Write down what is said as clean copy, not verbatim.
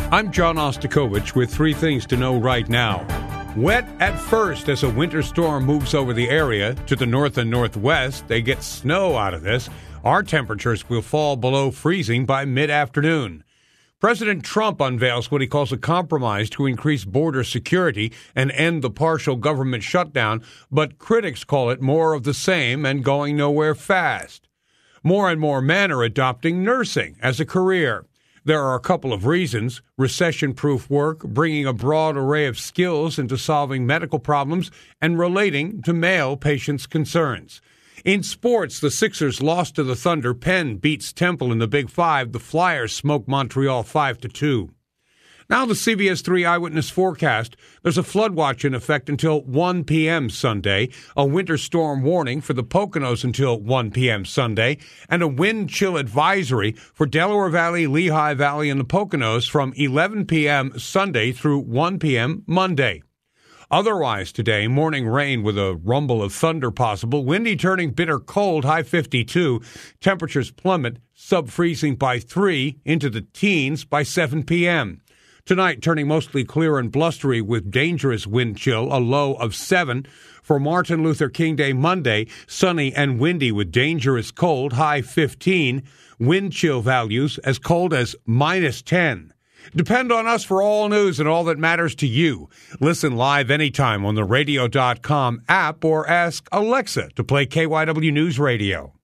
I'm John Ostakovich with three things to know right now. Wet at first as a winter storm moves over the area. To the north and northwest, they get snow out of this. Our temperatures will fall below freezing by mid-afternoon. President Trump unveils what he calls a compromise to increase border security and end the partial government shutdown, but critics call it more of the same and going nowhere fast. More and more men are adopting nursing as a career. There are a couple of reasons: recession-proof work, bringing a broad array of skills into solving medical problems, and relating to male patients' concerns. In sports, the Sixers lost to the Thunder. Penn beats Temple in the Big Five. The Flyers smoke Montreal 5-2. Now the CBS 3 Eyewitness forecast. There's a flood watch in effect until 1 p.m. Sunday, a winter storm warning for the Poconos until 1 p.m. Sunday, and a wind chill advisory for Delaware Valley, Lehigh Valley, and the Poconos from 11 p.m. Sunday through 1 p.m. Monday. Otherwise today, morning rain with a rumble of thunder possible, windy turning bitter cold, high 52. Temperatures plummet, sub-freezing by 3, into the teens by 7 p.m. Tonight, turning mostly clear and blustery with dangerous wind chill, a low of 7. For Martin Luther King Day Monday, sunny and windy with dangerous cold, high 15. Wind chill values as cold as -10. Depend on us for all news and all that matters to you. Listen live anytime on the radio.com app or ask Alexa to play KYW News Radio.